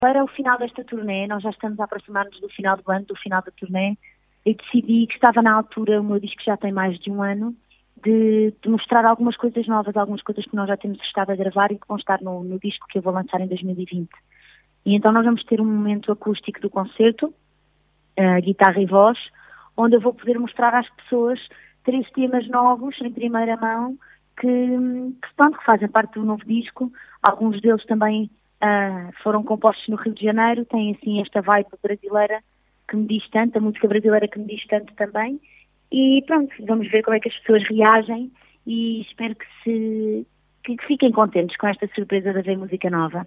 Para o final desta turnê, nós já estamos a aproximar-nos do final do ano, do final da turnê, e decidi que estava na altura, o meu disco já tem mais de um ano, de mostrar algumas coisas novas, algumas coisas que nós já temos estado a gravar e que vão estar no disco que eu vou lançar em 2020. E então nós vamos ter um momento acústico do concerto, guitarra e voz, onde eu vou poder mostrar às pessoas 3 temas novos, em primeira mão, que fazem parte do novo disco. Alguns deles também foram compostos no Rio de Janeiro, têm assim esta vibe brasileira que me diz tanto, a música brasileira que me diz tanto também. E pronto, vamos ver como é que as pessoas reagem e espero que fiquem contentes com esta surpresa de haver música nova.